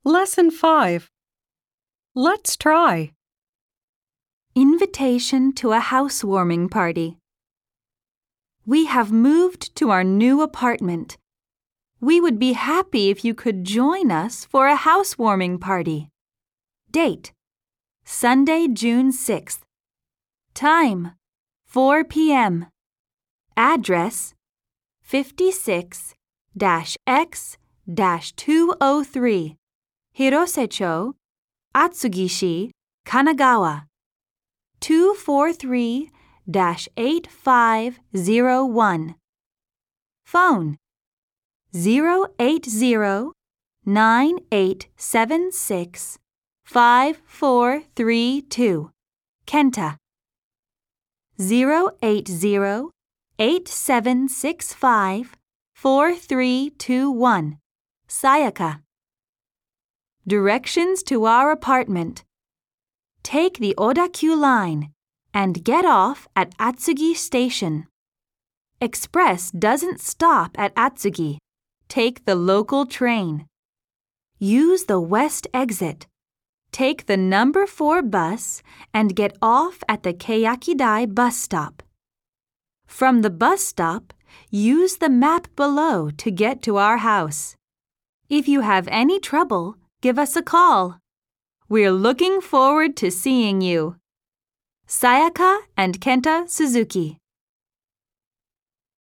Lesson 5. Let's try. Invitation to a housewarming party. We have moved to our new apartment. We would be happy if you could join us for a housewarming party. Date: Sunday, June 6th. Time: 4 p.m. Address: 56-X-203 Hirose-cho, Atsugi-shi, Kanagawa. 243-8501. Phone: 080-9876-5432. Kenta. 080-8765-4321. Sayaka. Directions to our apartment. Take the Odakyu line and get off at Atsugi Station. Express doesn't stop at Atsugi. Take the local train. Use the west exit. Take the number 4 bus and get off at the Keyakidai bus stop. From the bus stop, use the map below to get to our house. If you have any trouble, give us a call. We're looking forward to seeing you. Sayaka and Kenta Suzuki.